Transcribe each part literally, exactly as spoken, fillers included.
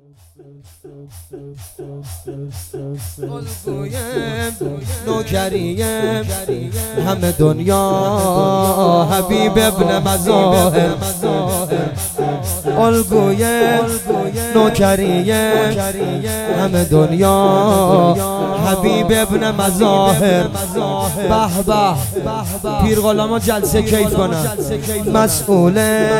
الگویم نوکریم همه دنیا حبیب ابن مظاهر. الگویم نوکریم همه دنیا حبیب ابن مظاهر. به به پیر غلاما جلسه کیف کنن. مسئول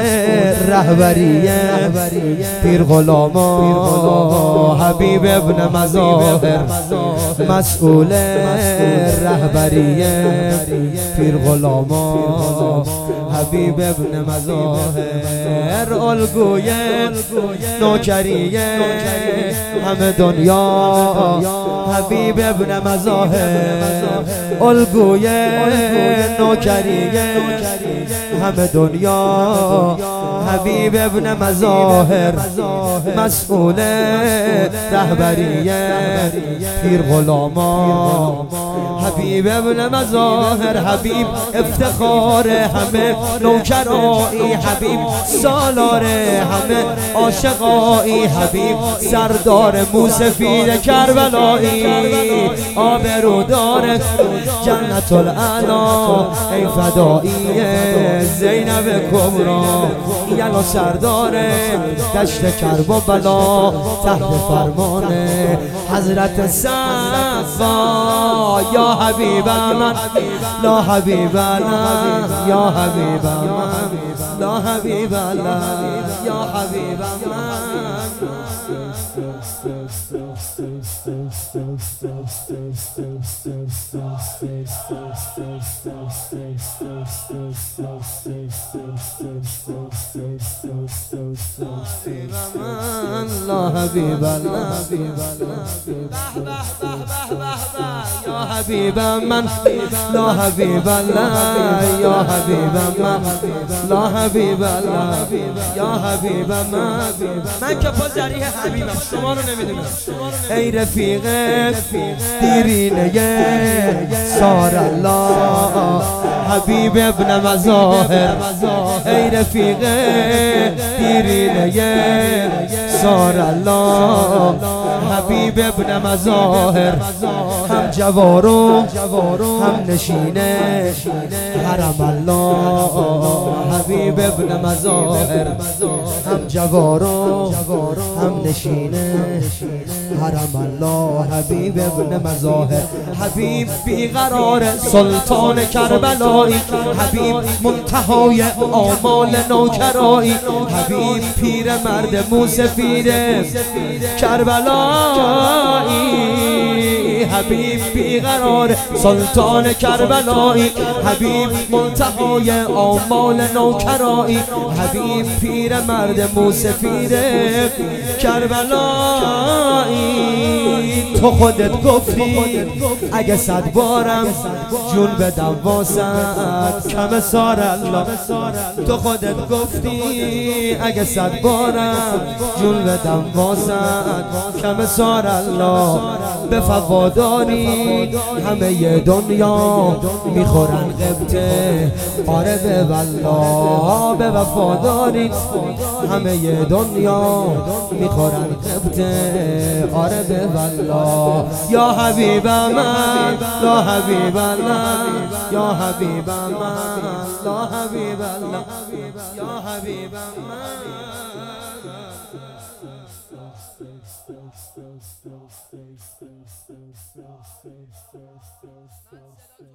رهبریه پیر غلاما حبیب ابن مظاهر. مسئول رهبریه پیر غلاما حبیب ابن مظاهر. الگوی نوکریه همه دنیا حبیب ابن مظاهر. الگوی نوکریه همه دنیا حبیب ابن مظاهر. مسئول رهبریه پیر غلاما حبیب ابن مظاهر. حبیب افتخار همه نوکرایی، حبیب سالار همه عاشقایی، حبیب سردار موسفید کربلایی، آبرودار جنت العلا ای فدایی زینب کبرا. یلا سردار دشت کرب و بلا تحت فرمان حضرت صفا. یا حبیب من لا حبیب الله یا حبیب من لا حبیب الله یا حبیب من. لا حبیب الله یا حبیب من لا حبیب الله یا حبیب من لا حبیب الله یا حبیب من. من که پا جریح حبیبم شما رو نمیدونم. ای رفیق دیرینه سار الله حبیب ابن مظاهر. ای رفیق دیرینه سار الله حبیب ابن مظاهر. هم جوارو هم نشینه حرم الله حبیب ابن مظاهر. هم جوارو هم نشینه حرم الله حبیب ابن مظاهر. حبیب بیقرار سلطان کربلایی، حبیب منتهای آمال نوکرایی، حبیب پیر مرد موسفید کربلایی، حبیب بیقرار سلطان کربلایی، حبیب منتهای آمال نوکرایی، حبیب پیر مرد موسفید کربلایی. تو خودت گفتی اگه صد بارم جون بدم واسد کم سار الله. تو خودت گفتی اگه صد بارم جون بدم واسد کم سار الله. به فواداری همه دنیا میخورن غبطه آره به والله. به وفاداری همه دنیا میخورن غبطه آره به والله. یا حبیب من لا حبیب الله یا حبیب من لا حبیب الله یا حبیب من.